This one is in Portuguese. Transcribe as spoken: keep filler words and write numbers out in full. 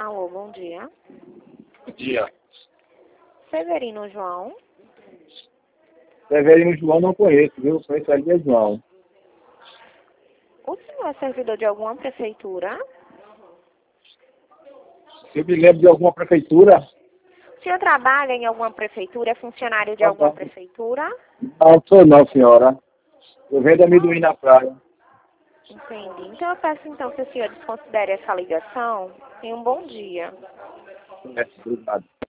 Alô, bom dia. Bom dia. Severino João. Severino João não conheço, viu? Conheço ali é João. O senhor é servidor de alguma prefeitura? Se eu me lembro de alguma prefeitura, O senhor trabalha em alguma prefeitura? É funcionário de não, alguma prefeitura? não sou não, senhora. Eu vendo amendoim na praia. Entendi. Então eu peço então que o senhor desconsidere essa ligação. Tenha um bom dia. É, obrigado.